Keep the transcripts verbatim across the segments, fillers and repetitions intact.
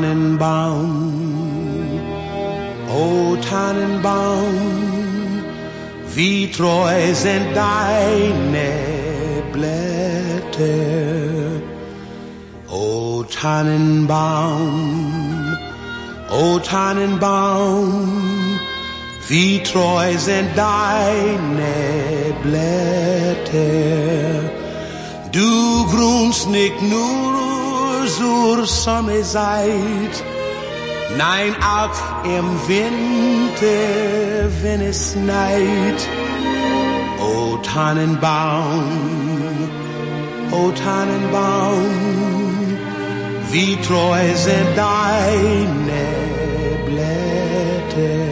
Tannenbaum, o Tannenbaum, wie treu sind deine Blätter. O Tannenbaum, o Tannenbaum, wie treu sind deine Blätter. Du grünst nicht nur zur Sommerzeit, nein, auch im Winter, wenn es schneit. O Tannenbaum, o Tannenbaum, wie treu sind deine Blätter.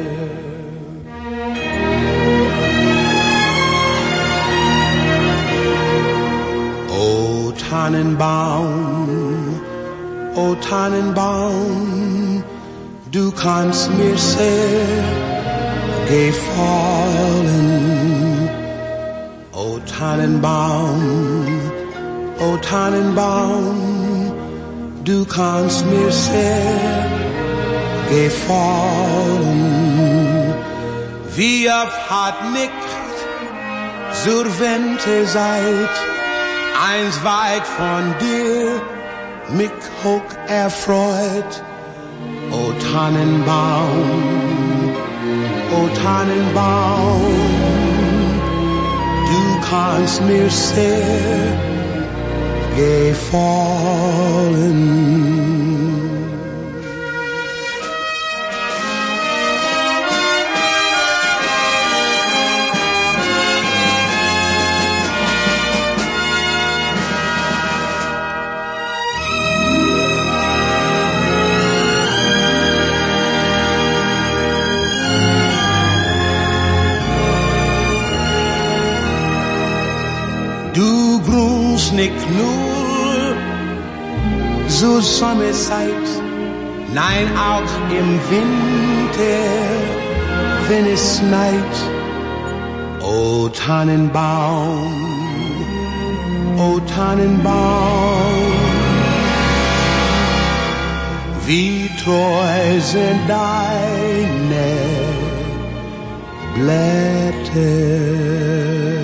O Tannenbaum, o Tannenbaum, du kannst mir sehr gefallen. O Tannenbaum, o Tannenbaum, du kannst mir sehr gefallen. Wie oft hat nicht zur Winterzeit eins weit von dir mich hoch erfreut. O Tannenbaum, o Tannenbaum, du kannst mir sehr gefallen. Du grünst nicht nur zur Sommerzeit, nein, auch im Winter, wenn es schneit. O Tannenbaum, o Tannenbaum, wie treu sind deine Blätter.